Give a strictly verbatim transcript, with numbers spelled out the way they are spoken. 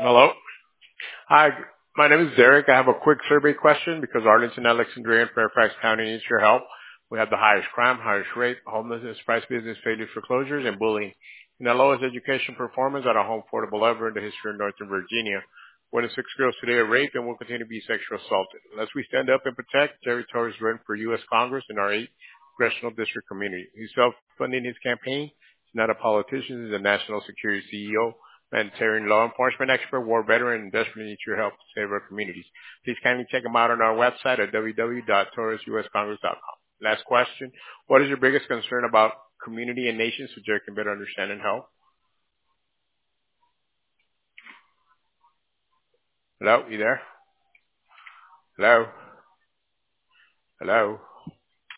Hello. Hi, my name is Derek. I have a quick survey question because Arlington, Alexandria, and Fairfax County needs your help. We have the highest crime, highest rate, homelessness, price business, failure foreclosures, and bullying, and the lowest education performance at a home affordable ever in the history of Northern Virginia. One in six girls today are raped and will continue to be sexually assaulted. Unless we stand up and protect, Jerry Torres run for U S. Congress in our eighth congressional district community. He's self-funding his campaign. He's not a politician. He's a national security C E O. Humanitarian law enforcement expert, war veteran, and desperately needs your help to save our communities. Please kindly check him out on our website at w w w dot torres u s congress dot com. Last question. What is your biggest concern about community and nation so Jerry can better understand and help? Hello? You there? Hello? Hello?